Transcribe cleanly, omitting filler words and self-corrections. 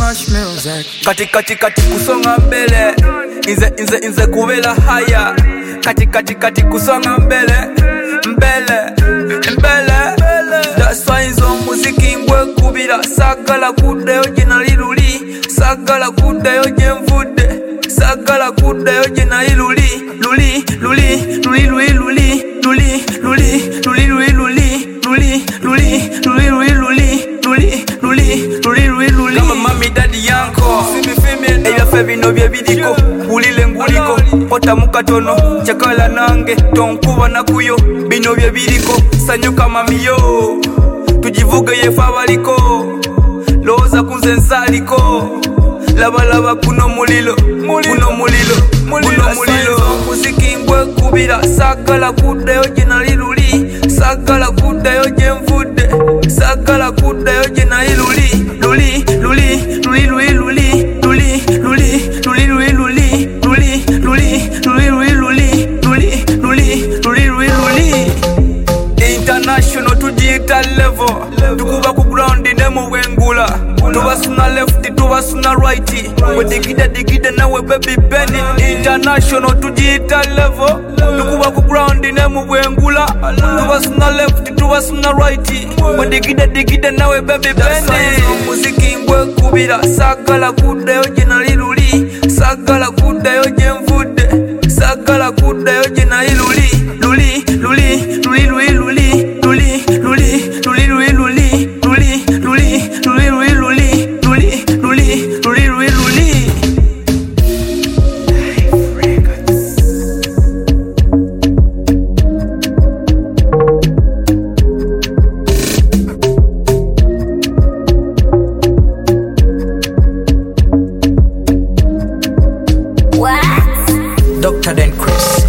Smash music. Kati kusonga mbele, inze kubela haya. Kati kusonga mbele. That's why nzo muziki ngwe kubira. Sagala kudeyo jina liruli. Sagala kudeyo jenvude. Sagala kudeyo jina liruli. Luli. Kama mami daddy yanko ebyafe bino bye biriko bulile nguliko pota mukatono chakala nange tonkuba nakuyo bino bye biriko sanyuka mamiyo tujivuge yefa baliko loza kunze nsaliko laba kuno mulilo muziki ngwe kubira. Sagala kudeyo jina liruli. Sagala kudeyo jenvude. Sagala kudeyo jina liruli. Luli. International tujita level. Tukuba ku ground nemo wengula. Tubasuna left, tubasuna right. We digida nawe baby Benny. International tujita level. Tukuba ku ground nemo wengula. Tubasuna left, tubasuna right. We digida nawe baby Benny. Muziki ngwe kubira. Sagala kudeyo jina liruli. Sagala kudeyo jenvude. Sagala kudeyo jina liruli. Luli. Dr. Den Chris.